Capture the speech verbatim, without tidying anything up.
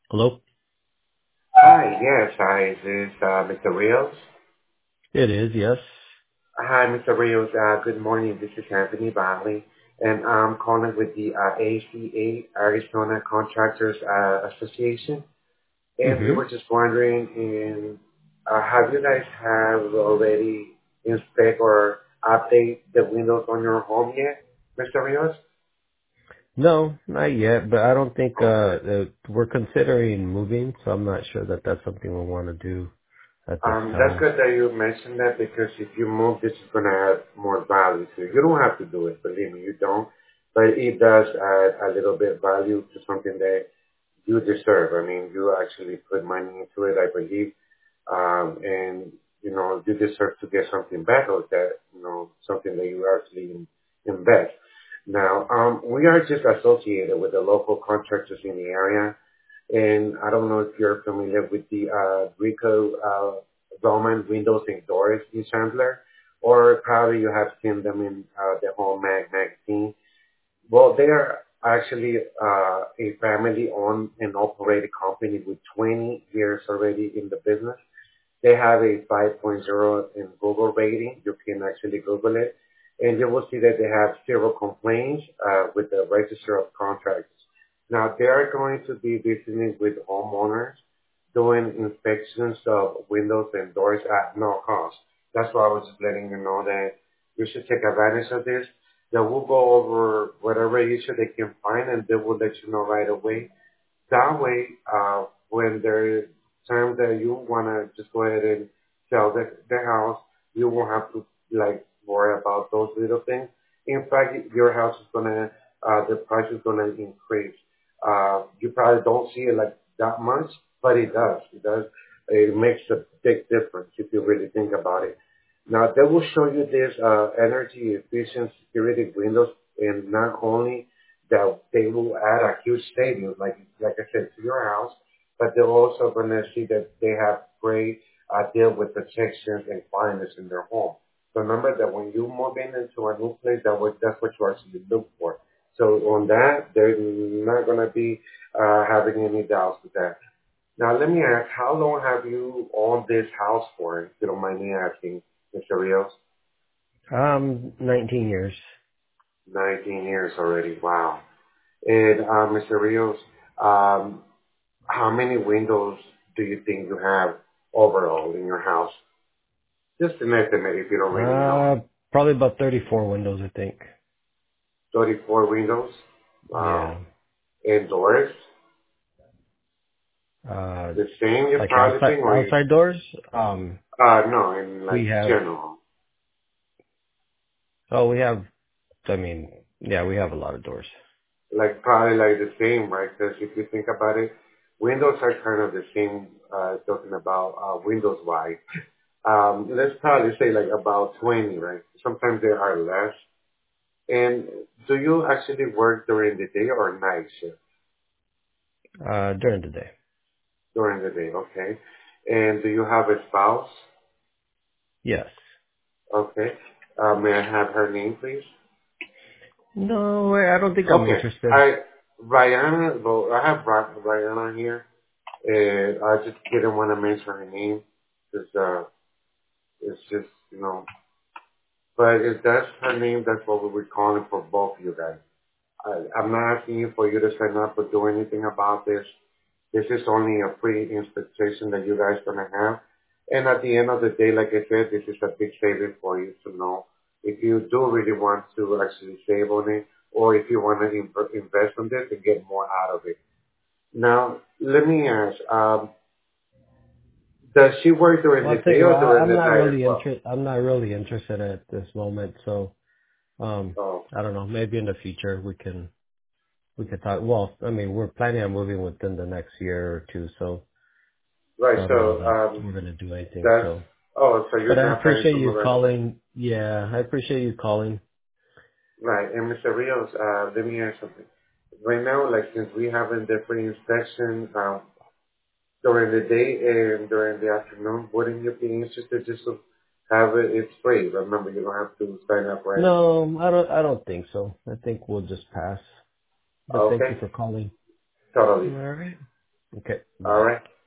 Hello? Hi, yes, hi, is this uh, mister Rios? It is, yes. Hi, mister Rios. Uh, good morning. This is Anthony Bailey, and I'm calling with the uh, A C A, Arizona Contractors uh, Association. And we Mm-hmm. were just wondering, in, uh, have you guys have already inspect or update the windows on your home yet, mister Rios? No, not yet, but I don't think, uh, Okay. uh, we're considering moving, so I'm not sure that that's something we want to do at this Um, that's time. good that you mentioned that because if you move, this is going to add more value to you. You don't have to do it, believe me, you don't. But it does add a little bit value to something that you deserve. I mean, you actually put money into it, I believe, um, and you know you deserve to get something back out of that. You know, something that you actually in, invest. Now, um, we are just associated with the local contractors in the area. And I don't know if you're familiar with the uh, Rico uh, Roman windows and doors in Chandler, or probably you have seen them in uh, the Home Mag magazine. Well, they are actually uh, a family-owned and operated company with twenty years already in the business. They have a 5.0 in Google rating. You can actually Google it, and you will see that they have zero complaints uh, with the Register of Contracts. Now, they are going to be visiting with homeowners, doing inspections of windows and doors at no cost. That's why I was just letting you know that you should take advantage of this. They will go over whatever issue they can find, and they will let you know right away. That way, uh, when there is time that you want to just go ahead and sell the, the house, you won't have to like worry about those little things. In fact, your house is gonna, uh, the price is gonna increase. Uh, you probably don't see it like that much, but it does. It does. It makes a big difference if you really think about it. Now, they will show you this uh, energy efficient security windows, and not only that they will add a huge stadium, like like I said, to your house, but they're also going to see that they have great uh, deal with protections and quietness in their home. So remember that when you move in into a new place, that what that's what you actually look for. So on that, they're not going to be uh, having any doubts with that. Now let me ask, how long have you owned this house for? If you don't mind me asking, mister Rios. Um, nineteen years. Nineteen years already. Wow. And uh, mister Rios, um, how many windows do you think you have overall in your house? Just an estimate if you don't really know. Uh, probably about thirty-four windows, I think. thirty-four windows? Yeah. Wow. And doors? Uh, The same you like probably outside, think, or you, outside doors, um, uh, no, in we like have, general. oh, we have, I mean, yeah, we have a lot of doors. Like probably like the same, right? Because if you think about it, windows are kind of the same, uh, talking about, uh, Windows wise. Um, let's probably say like about twenty, right? Sometimes there are less. And do you actually work during the day or night shift? Uh, during the day. During the day, okay. And do you have a spouse? Yes. Okay. Uh, may I have her name, please? No, I I don't think I'm Okay. interested. I, Rihanna, well, I have Ri- Rihanna here, and I just didn't want to mention her name because uh, it's just, you know, but if that's her name, that's what we were calling for both of you guys. I, I'm not asking you for you to sign up or do anything about this. This is only a free inspection that you guys gonna have. And at the end of the day, like I said, this is a big saving for you to know if you do really want to actually save on it, or if you want to in- invest on this and get more out of it. Now, let me ask, um, does she work during Well, the I'll tell day you or what, I- during I'm the not night as really well? inter- I'm not really interested at this moment. So, um, Oh, I don't know. Maybe in the future we can we could talk. Well, I mean, we're planning on moving within the next year or two, so right. so I don't know So that um, we're gonna do anything. that's So, oh, so but you're I not planning appreciate to you move right away. calling. Yeah, I appreciate you calling. Right. And mister Rios, uh, let me ask something. Right now, like since we have a different inspection, um, during the day and during the afternoon, wouldn't you be interested just to have it? It's free. Remember, you don't have to sign up or anything. No, I don't. I don't think so. I think we'll just pass. But thank you Okay? for calling. All Totally. right. Okay. All Bye. right.